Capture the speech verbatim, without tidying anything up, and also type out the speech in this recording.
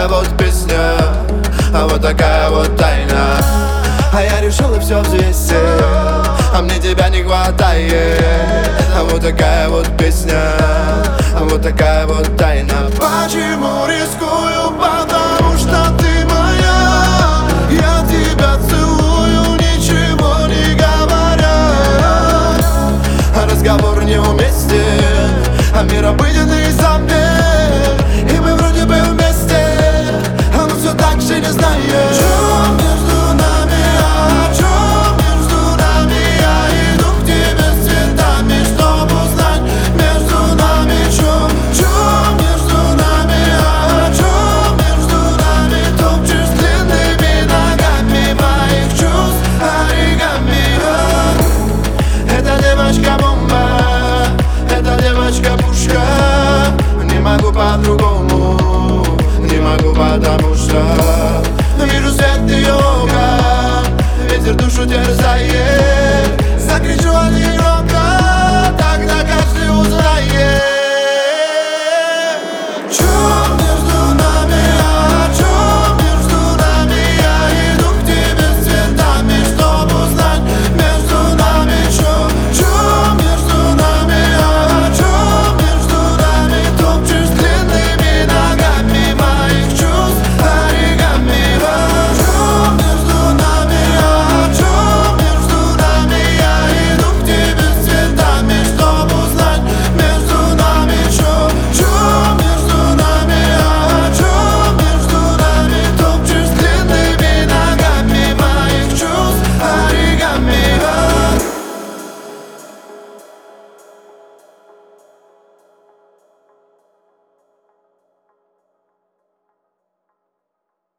вот песня, а вот такая вот тайна. А я решил и все взвесить, а мне тебя не хватает. А вот такая вот песня, а вот такая вот тайна. Почему рискую? Потому что ты моя. Я тебя целую, ничего не говоря. Разговор неуместен, а мир обыденный забег. И мы вроде бы вместе, а мы все так же не знаем. Что между нами, а что между нами? Я иду к тебе с цветами, чтобы узнать между нами. Что, что между нами, а что между нами? Топчешь длинными ногами моих чувств оригами. Эта девочка бомба, эта девочка пушка. Не могу по-другому, не могу, потому что вижу свет ее глаз, ветер душу терзает.